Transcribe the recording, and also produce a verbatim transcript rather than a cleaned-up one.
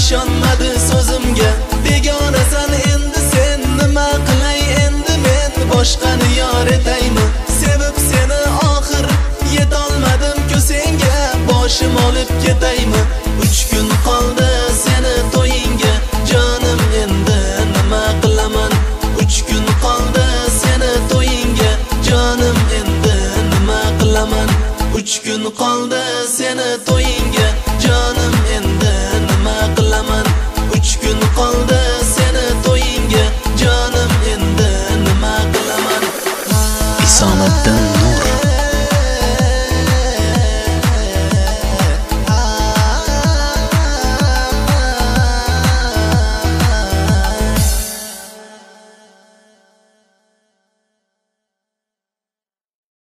ishonmadi so'zimga. Begonasan endi sen, nima qilay endi men, boshqani yor etaymi? Sevib seni oxir yetolmadim-ku senga, boshim olib ketaymi? Uch kun qoldi seni to'yingga, jonim endi nima qilaman? Uch kun qoldi seni to'yingga, jonim endi nima qilaman? Uch kun qoldi seni to'yingga, jonim endi nima qilaman? Uch kun qoldi seni to'yingga, jonim endi nima qilaman? Isomiddin